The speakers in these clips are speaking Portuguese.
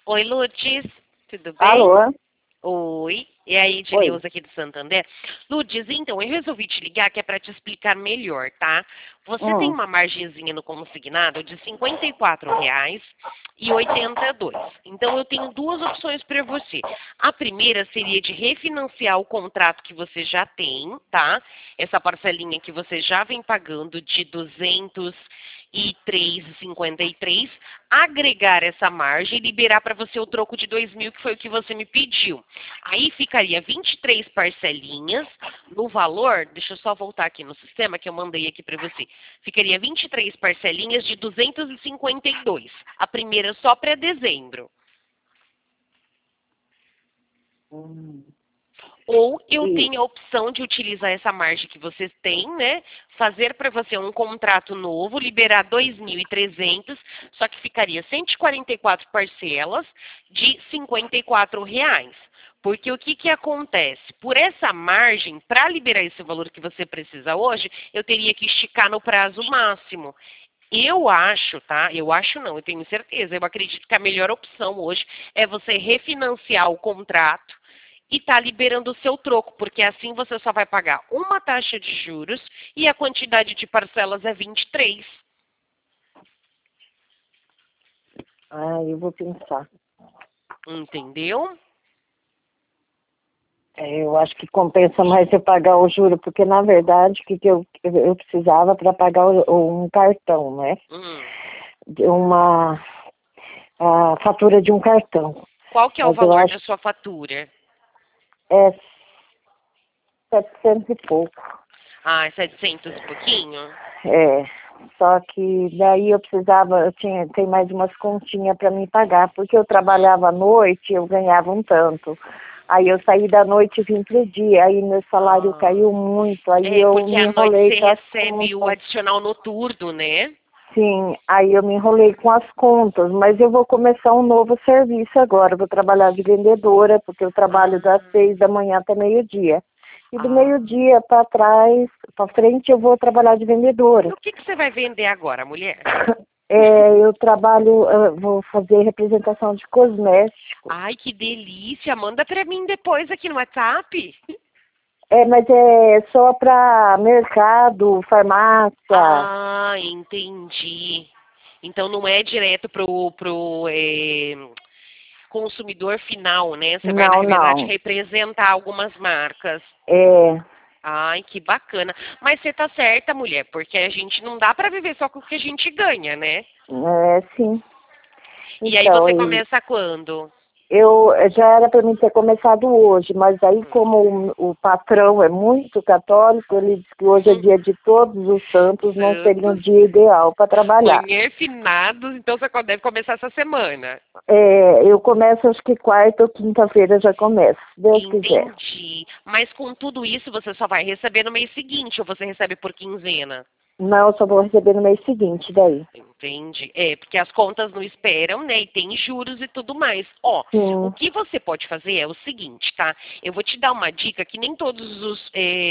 Oi, Lourdes, tudo bem? Alô? Oi, e aí, Oi. Edileuza aqui do Santander. Lourdes, então, eu resolvi te ligar que é para te explicar melhor, tá? Você tem Hum, uma margenzinha no consignado de R$ 54,82. Então, eu tenho duas opções para você. A primeira seria de refinanciar o contrato que você já tem, tá? Essa parcelinha que você já vem pagando de 203,53, agregar essa margem e liberar para você o troco de 2.000, que foi o que você me pediu. Aí ficaria 23 parcelinhas no valor, deixa eu só voltar aqui no sistema que eu mandei aqui para você. Ficaria 23 parcelinhas de 252. A primeira só para dezembro. hum. Ou eu E, tenho a opção de utilizar essa margem que vocês têm, né? Fazer para você um contrato novo, liberar 2.300, só que ficaria 144 parcelas de R$ 54. Porque o que acontece? Por essa margem, para liberar esse valor que você precisa hoje, eu teria que esticar no prazo máximo. Eu acho, tá? Eu acho não, eu tenho certeza. Eu acredito que a melhor opção hoje é você refinanciar o contrato e tá liberando o seu troco, porque assim você só vai pagar uma taxa de juros e a quantidade de parcelas é 23. eu vou pensar. Entendeu? Eu acho que compensa mais eu pagar o juro, porque na verdade o que eu precisava para pagar um cartão, né? Hum. De a fatura de um cartão. Qual que é o Mas eu valor acho da sua fatura? que é 700 e pouco. Ah, é 700 e pouquinho? É. Só que daí tem mais umas continhas para me pagar, porque eu Uhum. trabalhava à noite, eu ganhava um tanto. Aí eu saí da noite e vim pro dia, aí meu salário Ah, caiu muito, aí é, eu porque me à noite enrolei você com as recebe o contas. adicional noturno, né? Sim, aí eu me enrolei com as contas, mas eu vou começar um novo serviço agora. Eu vou trabalhar de vendedora, porque eu trabalho das Ah, 6 da manhã até meio-dia. E do ah. meio-dia para trás, para frente, eu vou trabalhar de E vendedora. o que você vai vender agora, mulher? Eu trabalho, vou fazer representação de cosméticos. Ai, que delícia! Manda pra mim depois aqui no WhatsApp. Mas é só para mercado, farmácia. Ah, entendi. Então não é direto pro consumidor final, né? Você vai, na Não, verdade, não. representar algumas marcas. É, Ai, que bacana. Mas você tá certa, mulher, porque a gente não dá pra viver só com o que a gente ganha, né? sim. E aí Então, você começa quando? já era para mim ter começado hoje, mas aí Hum. como o patrão é muito católico, ele disse que hoje é dia de todos os santos, não seria um Santos, dia ideal para trabalhar. manhã finados, então você deve começar essa semana. Eu começo acho que quarta ou quinta-feira já começo, se Deus quiser. Entendi. Mas com tudo isso você só vai receber no mês seguinte ou você recebe por quinzena? Não, eu só vou receber no mês seguinte daí. Entende? É, porque as contas não esperam, né? E tem juros e tudo mais. Ó, o Sim. que você pode fazer é o seguinte, tá? Eu vou te dar uma dica que nem todos os.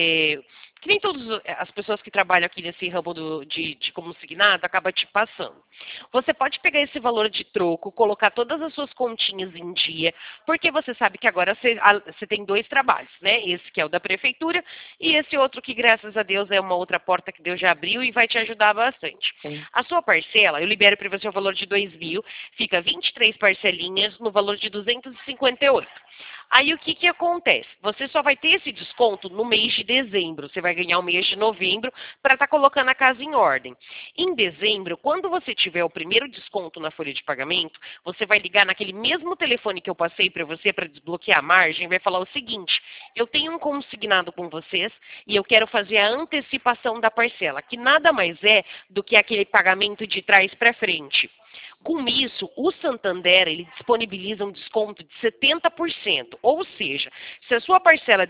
Que nem todas as pessoas que trabalham aqui nesse ramo de consignado acaba te passando. Você pode pegar esse valor de troco, colocar todas as suas continhas em dia, porque você sabe que agora você tem dois trabalhos, né? Esse que é o da prefeitura e esse outro que, graças a Deus, é uma outra porta que Deus já abriu e vai te ajudar bastante. Sim. A sua parcela, eu libero para você o valor de 2.000, fica 23 parcelinhas no valor de 258. Aí o que acontece? Você só vai ter esse desconto no mês de dezembro. Você vai ganhar o mês de novembro para estar colocando a casa em ordem. Em dezembro, quando você tiver o primeiro desconto na folha de pagamento, você vai ligar naquele mesmo telefone que eu passei para você para desbloquear a margem e vai falar o seguinte: eu tenho um consignado com vocês e eu quero fazer a antecipação da parcela, que nada mais é do que aquele pagamento de trás para frente. Com isso, o Santander ele disponibiliza um desconto de 70%. Ou seja, se a sua parcela é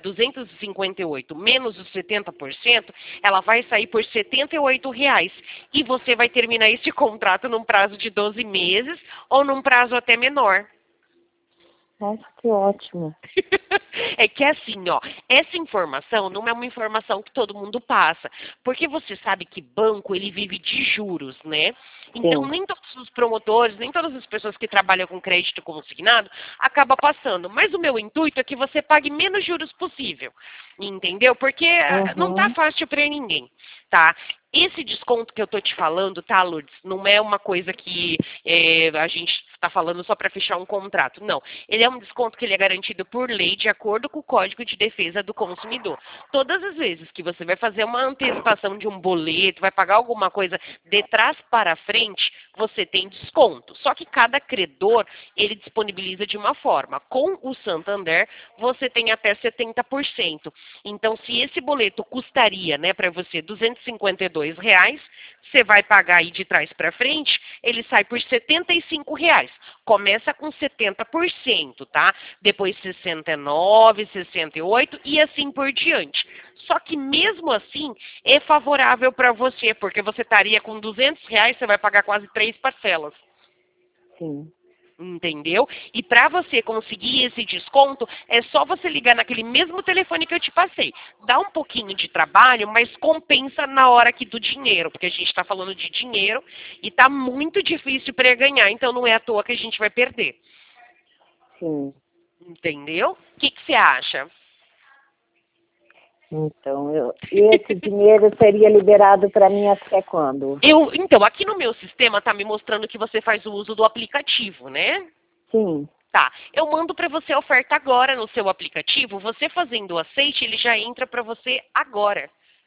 258 menos os 70%, ela vai sair por R$ 78. E você vai terminar esse contrato num prazo de 12 meses ou num prazo até menor. Nossa, que ótimo. É que assim, ó, essa informação não é uma informação que todo mundo passa, porque você sabe que banco ele vive de juros, né? Então Sim. nem todos os promotores, nem todas as pessoas que trabalham com crédito consignado acaba passando. Mas o meu intuito é que você pague menos juros possível, entendeu? Porque não tá Uhum. fácil para ninguém, tá? Esse desconto que eu tô te falando, tá, Lourdes? Não é uma coisa que a gente está falando só para fechar um contrato. Não. Ele é um desconto que ele é garantido por lei de acordo com o Código de Defesa do Consumidor. Todas as vezes que você vai fazer uma antecipação de um boleto, vai pagar alguma coisa de trás para frente, você tem desconto. Só que cada credor, ele disponibiliza de uma forma. Com o Santander, você tem até 70%. Então, se esse boleto custaria, né, para você R$ 252, você vai pagar aí de trás para frente, ele sai por R$ 75. Começa com 70%, tá? Depois 69, 68 e assim por diante. Só que mesmo assim é favorável para você, porque você estaria com R$ 200, você vai pagar quase 3 parcelas. Sim. Entendeu? E para você conseguir esse desconto, é só você ligar naquele mesmo telefone que eu te passei. Dá um pouquinho de trabalho, mas compensa na hora aqui do dinheiro, porque a gente está falando de dinheiro e está muito difícil para ganhar, então não é à toa que a gente vai perder. Sim. Entendeu? O que você acha? Então, esse dinheiro seria liberado para mim até quando? Então, aqui no meu sistema está me mostrando que você faz o uso do aplicativo, né? Sim. Tá, eu mando para você a oferta agora no seu aplicativo. Você fazendo o aceite, ele já entra para você agora.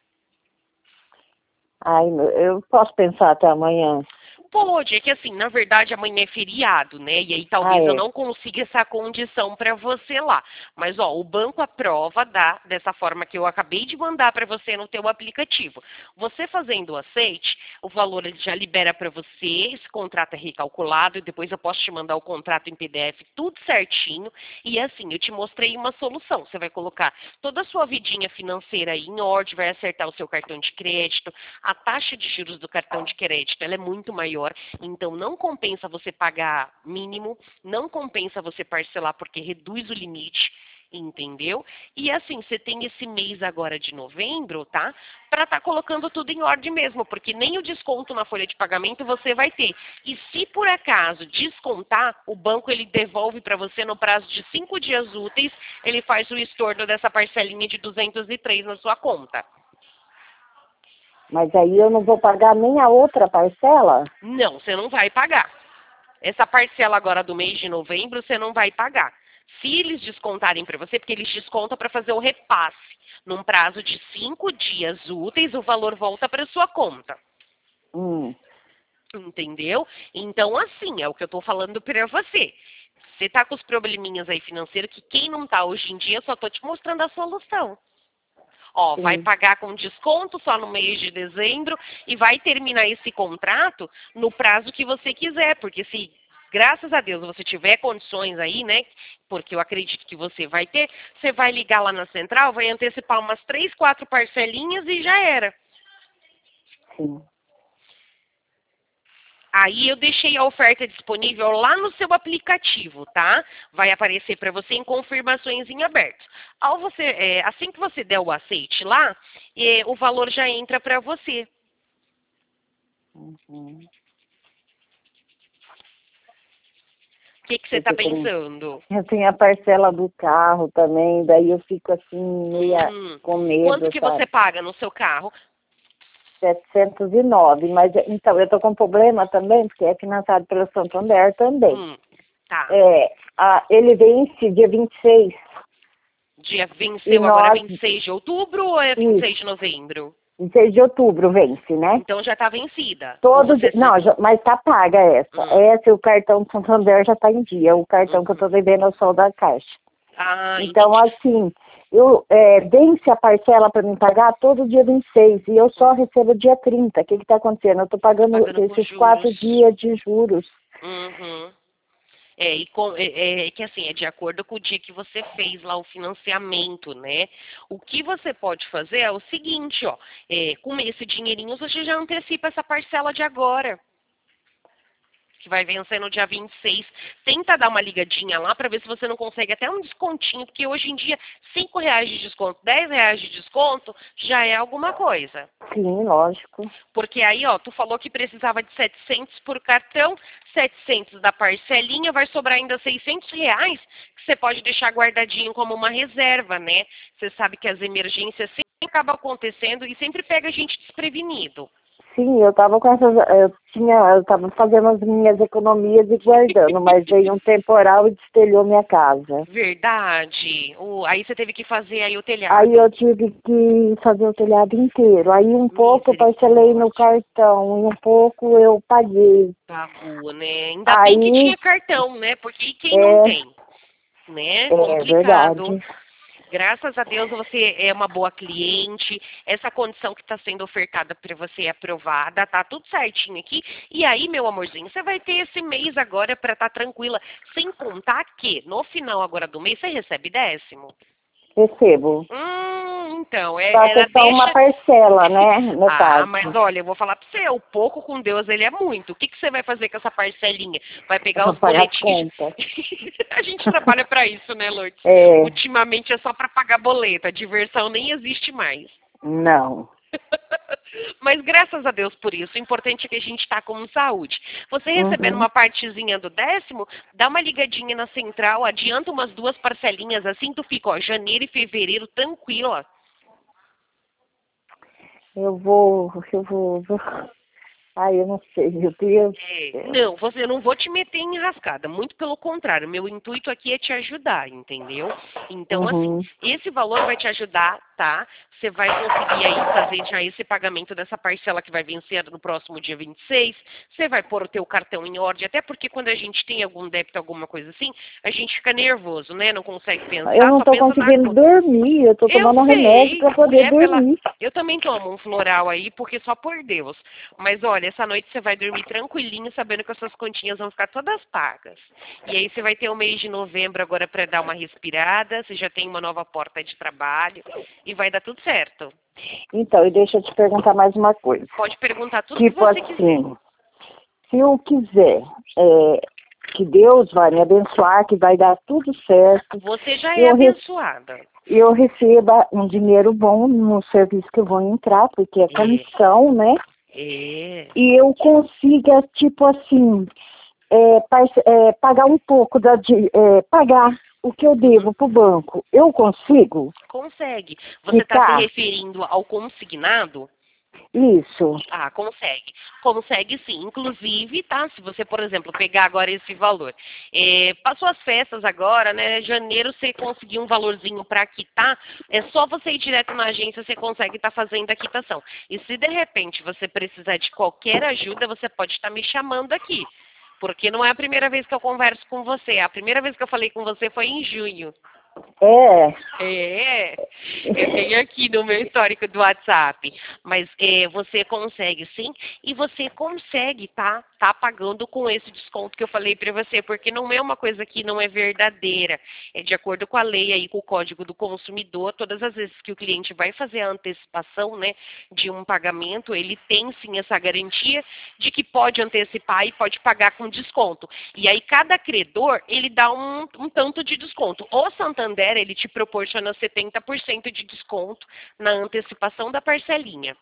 Ai, eu posso pensar até amanhã. Pode, é que assim, na verdade amanhã é feriado, né? E aí Ah, talvez eu é. não consiga essa condição para você lá. Mas ó, o banco aprova dessa forma que eu acabei de mandar para você no teu aplicativo. Você fazendo o aceite, o valor ele já libera para você, esse contrato é recalculado e depois eu posso te mandar o contrato em PDF tudo certinho. E assim, eu te mostrei uma solução. Você vai colocar toda a sua vidinha financeira aí em ordem, vai acertar o seu cartão de crédito, a taxa de juros do cartão de crédito ela é muito maior, então não compensa você pagar mínimo, não compensa você parcelar porque reduz o limite, entendeu? E assim, você tem esse mês agora de novembro, tá? Para estar colocando tudo em ordem mesmo, porque nem o desconto na folha de pagamento você vai ter. E se por acaso descontar, o banco ele devolve para você no prazo de 5 dias úteis, ele faz o estorno dessa parcelinha de 203 na sua conta. Mas aí eu não vou pagar nem a outra parcela? Não, você não vai pagar. Essa parcela agora do mês de novembro, você não vai pagar. Se eles descontarem para você, porque eles descontam para fazer o repasse. Num prazo de 5 dias úteis, o valor volta para sua conta. Entendeu? Então, assim, é o que eu estou falando para você. Você está com os probleminhas aí financeiros, que quem não está hoje em dia, eu só estou te mostrando a solução. Ó, vai Sim. pagar com desconto só no mês de dezembro e vai terminar esse contrato no prazo que você quiser, porque se, graças a Deus, você tiver condições aí, né, porque eu acredito que você vai ter, você vai ligar lá na central, vai antecipar umas 3, 4 parcelinhas e já era. Sim. Aí eu deixei a oferta disponível lá no seu aplicativo, tá? Vai aparecer para você em confirmações em aberto. Assim que você der o aceite lá, o valor já entra para você. Uhum. O que você está Porque pensando? eu tenho a parcela do carro também, daí eu fico assim, meia com Quanto medo, que você sabe? paga no seu carro? 709, mas então eu tô com problema também, porque é financiado pelo Santander também. Tá. Ele vence dia 26 Dia e venceu agora nós, 26 de outubro ou é isso, 26 de novembro? 26 de outubro vence, né? Então já está vencida. Ou Todo dia, você... não, mas tá paga essa. Essa, o cartão do Santander já tá em dia. O cartão que eu tô devendo é o sol da Caixa. Ah, Então, entendi. assim, vence a parcela para me pagar todo dia 26 e eu só recebo dia 30. O que está acontecendo? Eu estou pagando Pagando com esses 4 juros. dias de juros. Uhum. Que assim, é de acordo com o dia que você fez lá o financiamento, né? O que você pode fazer é o seguinte, ó, com esse dinheirinho você já antecipa essa parcela de agora. que vai vencer no dia 26. Tenta dar uma ligadinha lá para ver se você não consegue até um descontinho, porque hoje em dia R$ 5 de desconto, R$ 10 de desconto já é alguma coisa. Sim, lógico. Porque aí, ó, tu falou que precisava de 700 por cartão, 700 da parcelinha, vai sobrar ainda R$ 600 que você pode deixar guardadinho como uma reserva, né? Você sabe que as emergências sempre acabam acontecendo e sempre pega a gente desprevenido. Sim, eu estava com essas, eu estava fazendo as minhas economias e guardando, mas veio um temporal e destelhou minha casa. Verdade. Aí você teve que fazer aí o telhado. Aí eu tive que fazer o telhado inteiro. Aí um pouco eu parcelei no cartão e um pouco eu paguei. Pagou, né? Ainda bem que tinha cartão, né? Porque quem não tem, né? Complicado. Verdade. Graças a Deus você é uma boa cliente, essa condição que está sendo ofertada para você é aprovada, tá tudo certinho aqui. E aí, meu amorzinho, você vai ter esse mês agora para estar tranquila, sem contar que no final agora do mês você recebe 10º. Recebo. Então, Só que é só uma parcela, né? Metade. Mas olha, eu vou falar pra você, o pouco com Deus ele é muito. O que você vai fazer com essa parcelinha? Vai pegar os boletinhos? A gente trabalha pra isso, né, Lourdes? Ultimamente é só pra pagar boleto, a diversão nem existe mais. Não. Mas graças a Deus por isso, o importante é que a gente está com saúde. Você recebendo uma partezinha do 10º, dá uma ligadinha na central, adianta umas 2 parcelinhas, assim tu fica, ó, janeiro e fevereiro tranquila. Eu vou. Ai, eu não sei, meu Deus. Não, eu não vou te meter em enrascada, muito pelo contrário, meu intuito aqui é te ajudar, entendeu? Então, assim, esse valor vai te ajudar, tá? Você vai conseguir aí fazer já esse pagamento dessa parcela que vai vencer no próximo dia 26, você vai pôr o teu cartão em ordem, até porque quando a gente tem algum débito, alguma coisa assim, a gente fica nervoso, né? Não consegue pensar. Eu não tô conseguindo dormir, eu tô tomando remédio pra poder dormir. Eu também tomo um floral aí, porque só por Deus. Mas olha, essa noite você vai dormir tranquilinho, sabendo que as suas continhas vão ficar todas pagas. E aí você vai ter o mês de novembro agora para dar uma respirada, você já tem uma nova porta de trabalho e vai dar tudo certo. Então, e deixa eu te perguntar mais uma coisa. Pode perguntar tudo que você quiser. Se eu quiser, que Deus vai me abençoar, que vai dar tudo certo. Você já é abençoada. Eu receba um dinheiro bom no serviço que eu vou entrar, porque é comissão, né? E eu consiga, tipo assim, pagar um pouco, pagar o que eu devo para o banco. Eu consigo? Consegue. Você está se referindo ao consignado? Isso. Ah, consegue. Consegue sim. Inclusive, tá? Se você, por exemplo, pegar agora esse valor. Passou as festas agora, né? Janeiro você conseguir um valorzinho para quitar, é só você ir direto na agência, você consegue estar fazendo a quitação. E se de repente você precisar de qualquer ajuda, você pode estar me chamando aqui. Porque não é a primeira vez que eu converso com você. A primeira vez que eu falei com você foi em junho. Eu tenho aqui no meu histórico do WhatsApp. Mas você consegue sim, e você consegue tá pagando com esse desconto que eu falei para você, porque não é uma coisa que não é verdadeira. É de acordo com a lei aí, com o Código do Consumidor, todas as vezes que o cliente vai fazer a antecipação, né, de um pagamento, ele tem sim essa garantia de que pode antecipar e pode pagar com desconto. E aí cada credor, ele dá um tanto de desconto. O Santander, ele te proporciona 70% de desconto na antecipação da parcelinha.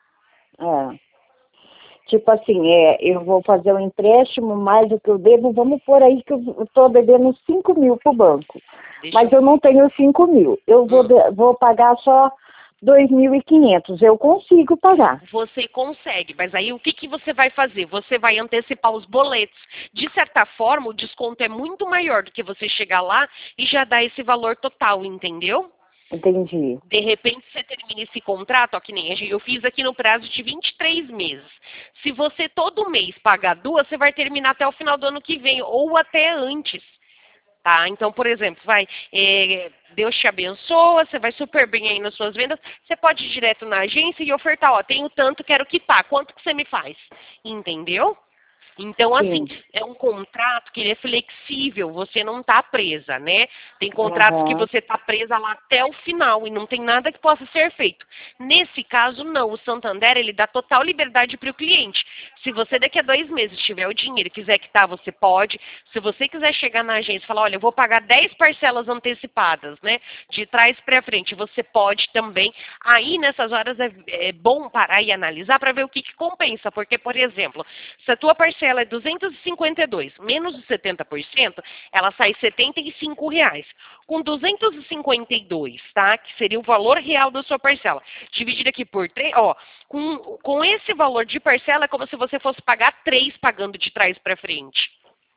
Tipo assim, eu vou fazer um empréstimo mais do que eu devo, vamos pôr aí que eu estou devendo 5 mil para o banco. Mas eu não tenho 5 mil. Eu vou pagar só 2.500. Eu consigo pagar. Você consegue, mas aí o que você vai fazer? Você vai antecipar os boletos. De certa forma, o desconto é muito maior do que você chegar lá e já dar esse valor total, entendeu? Entendi. De repente você termina esse contrato, ó, que nem eu fiz aqui no prazo de 23 meses. Se você todo mês pagar 2, você vai terminar até o final do ano que vem, ou até antes. Tá? Então, por exemplo, Deus te abençoa, você vai super bem aí nas suas vendas, você pode ir direto na agência e ofertar, ó, tenho tanto, quero quitar, quanto que você me faz? Entendeu? Então, assim, Sim. é um contrato que ele é flexível, você não está presa, né? Tem contratos que você está presa lá até o final e não tem nada que possa ser feito. Nesse caso, não. O Santander, ele dá total liberdade para o cliente. Se você daqui a 2 meses tiver o dinheiro e quiser quitar, você pode. Se você quiser chegar na agência e falar, olha, eu vou pagar 10 parcelas antecipadas, né? De trás para frente, você pode também. Aí, nessas horas, é bom parar e analisar para ver o que compensa. Porque, por exemplo, se a tua parcela é 252 menos os 70%, ela sai R$ 75. Com 252, tá? Que seria o valor real da sua parcela. Dividido aqui por 3, ó, com esse valor de parcela é como se você fosse pagar 3 pagando de trás para frente.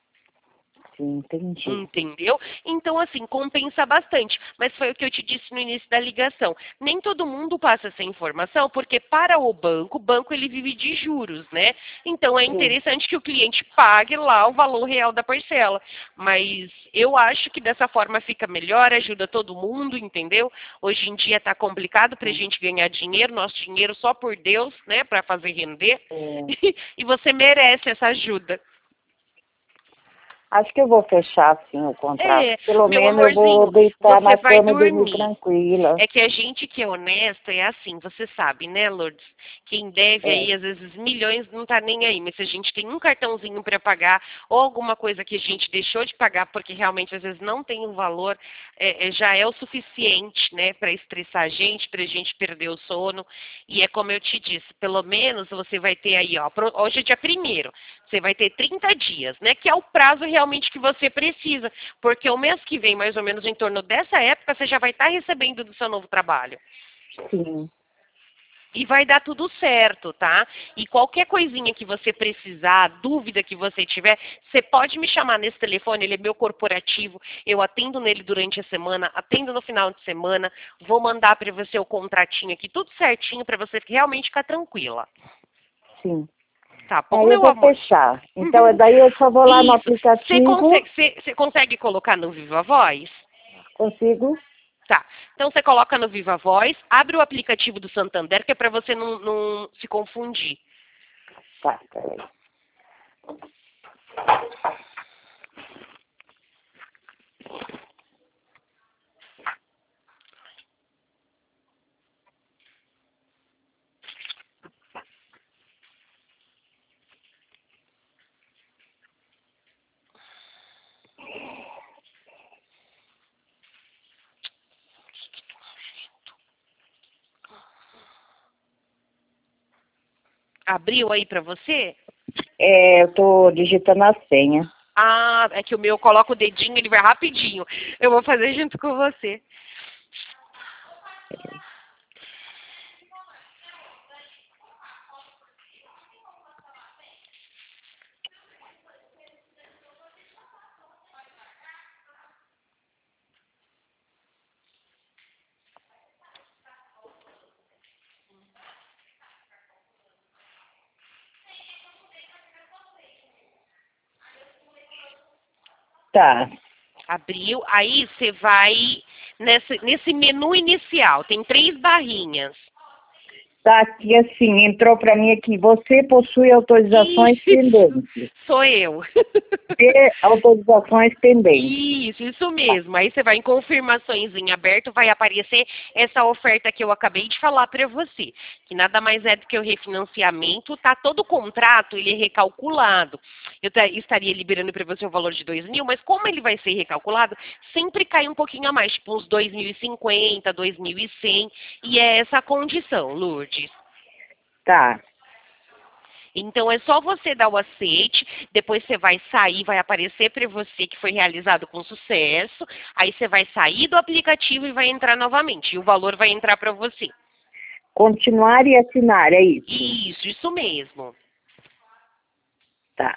Sim, entendi. Entendeu? Então, assim, compensa bastante. Mas foi o que eu te disse no início da ligação. Nem todo mundo passa essa informação, porque para o banco ele vive de juros, né? Então, é interessante que o cliente pague lá o valor real da parcela. Mas eu acho que dessa forma fica melhor, ajuda todo mundo, entendeu? Hoje em dia está complicado para a gente ganhar dinheiro, nosso dinheiro só por Deus, né? Para fazer render. E você merece essa ajuda. Acho que eu vou fechar, sim, o contrato. Pelo Meu menos eu vou amorzinho, deitar você na vai cama e dormir dormir. tranquila. É que a gente que é honesto é assim, você sabe, né, Lourdes? Quem deve aí, às vezes, milhões não tá nem aí. Mas se a gente tem um cartãozinho para pagar ou alguma coisa que a gente deixou de pagar porque realmente, às vezes, não tem um valor, já é o suficiente, né, para estressar a gente, para a gente perder o sono. E é como eu te disse, pelo menos você vai ter aí, ó, hoje é dia 1º, você vai ter 30 dias, né, que é o prazo realmente que você precisa. Porque o mês que vem, mais ou menos em torno dessa época, você já vai estar recebendo do seu novo trabalho. Sim. E vai dar tudo certo, tá? E qualquer coisinha que você precisar, dúvida que você tiver, você pode me chamar nesse telefone, ele é meu corporativo, eu atendo nele durante a semana, atendo no final de semana, vou mandar para você o contratinho aqui, tudo certinho para você realmente ficar tranquila. Sim. Tá bom, Aí eu meu vou amor? fechar. Então, daí eu só vou lá no Isso. aplicativo. Você consegue colocar no Viva Voz? Consigo? Tá. Então você coloca no Viva Voz, abre o aplicativo do Santander, que é para você não se confundir. Tá, peraí. Abriu aí para você? Eu tô digitando a senha. Ah, é que o meu coloca o dedinho, ele vai rapidinho. Eu vou fazer junto com você. Tá. Abriu, aí você vai nesse menu inicial, tem 3 barrinhas. Tá aqui assim, entrou para mim aqui. Você possui autorizações Isso, pendentes. sou eu. Ter autorizações pendentes. Isso mesmo. Aí você vai em confirmações em aberto, vai aparecer essa oferta que eu acabei de falar para você, que nada mais é do que o refinanciamento, tá? Todo contrato, ele é recalculado. Eu estaria liberando para você o valor de 2.000, mas como ele vai ser recalculado, sempre cai um pouquinho a mais, tipo uns 2.050, 2.100, e é essa a condição, Lourdes. Tá. Então é só você dar o aceite, depois você vai sair, vai aparecer para você que foi realizado com sucesso, aí você vai sair do aplicativo e vai entrar novamente, e o valor vai entrar para você. Continuar e assinar, é isso? Isso mesmo. Tá.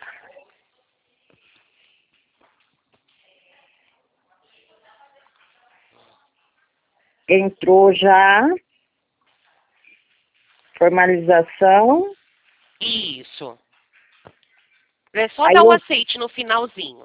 Entrou já. Formalização. Isso. É só Aí dar o eu, aceite no finalzinho.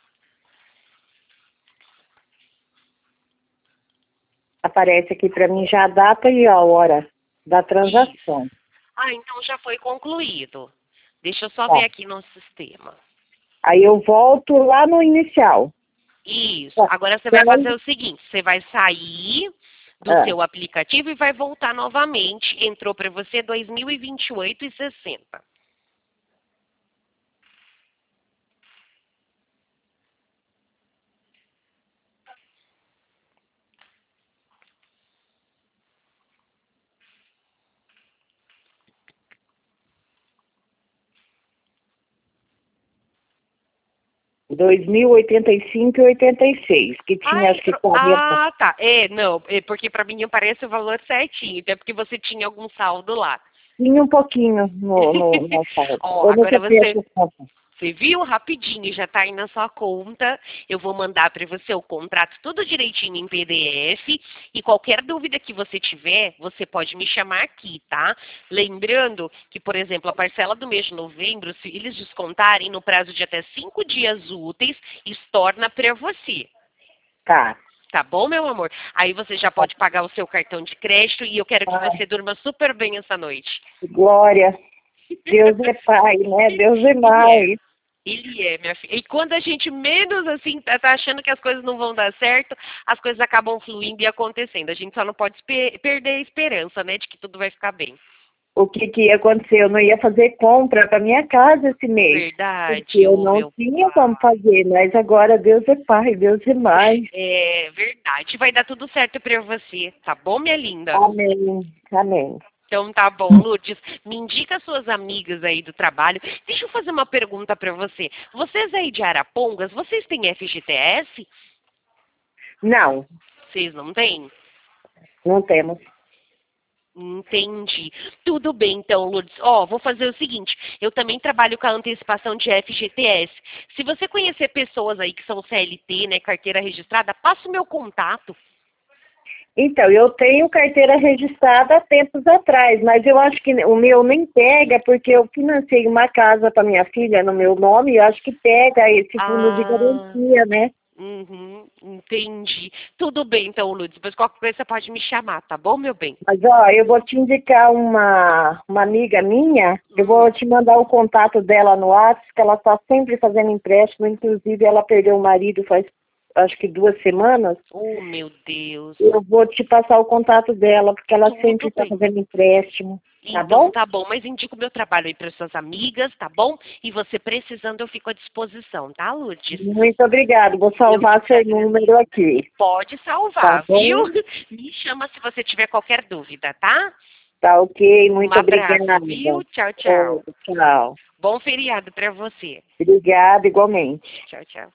aparece aqui para mim já a data e a hora da Isso. transação. Ah, então já foi concluído. Deixa eu só ver aqui no sistema. Aí eu volto lá no inicial. Isso. Agora você vai fazer o seguinte, você vai sair do seu aplicativo e vai voltar novamente. Entrou para você 2028,60. R$ 2.085,86, que tinha acho que 40. Ah, tá. Não, porque para mim aparece o valor certinho, até porque você tinha algum saldo lá. Tinha um pouquinho no saldo. Ó, agora você viu rapidinho, já está aí na sua conta. Eu vou mandar para você o contrato tudo direitinho em PDF. E qualquer dúvida que você tiver, você pode me chamar aqui, tá? Lembrando que, por exemplo, a parcela do mês de novembro, se eles descontarem no prazo de até 5 dias úteis, estorna para você. Tá. Tá bom, meu amor? Aí você já pode pagar o seu cartão de crédito e eu quero que você durma super bem essa noite. Glória. Deus é pai, né? Deus é mais. Ele é, minha filha. E quando a gente menos, assim, tá achando que as coisas não vão dar certo, as coisas acabam fluindo e acontecendo. A gente só não pode perder a esperança, né, de que tudo vai ficar bem. O que ia acontecer? Eu não ia fazer compra para minha casa esse mês. Verdade. Porque eu não tinha como fazer, mas agora Deus é pai, Deus é mais. É verdade. Vai dar tudo certo para você, tá bom, minha linda? Amém. Amém. Então tá bom, Lourdes. Me indica suas amigas aí do trabalho. Deixa eu fazer uma pergunta para você. Vocês aí de Arapongas, vocês têm FGTS? Não. Vocês não têm? Não temos. Entendi. Tudo bem, então, Lourdes. Vou fazer o seguinte. Eu também trabalho com a antecipação de FGTS. Se você conhecer pessoas aí que são CLT, né, carteira registrada, passa o meu contato. Então, eu tenho carteira registrada há tempos atrás, mas eu acho que o meu nem pega, porque eu financei uma casa para minha filha no meu nome, e eu acho que pega esse fundo de garantia, né? Entendi. Tudo bem, então, Lourdes. Depois qualquer coisa você pode me chamar, tá bom, meu bem? Mas, eu vou te indicar uma amiga minha, eu vou te mandar o contato dela no WhatsApp, que ela está sempre fazendo empréstimo, inclusive ela perdeu o marido faz, acho que 2 semanas. Oh, meu Deus. Eu vou te passar o contato dela, porque ela sempre está fazendo empréstimo. Tá então, bom? tá bom, mas indico o meu trabalho aí para suas amigas, tá bom? E você precisando, eu fico à disposição, tá, Lourdes? Muito obrigada. Vou salvar seu número aqui. Pode salvar, tá, viu? Me chama se você tiver qualquer dúvida, tá? Tá ok, muito obrigada. Viu? Tchau, tchau. Tchau. Bom feriado para você. Obrigada, igualmente. Tchau, tchau.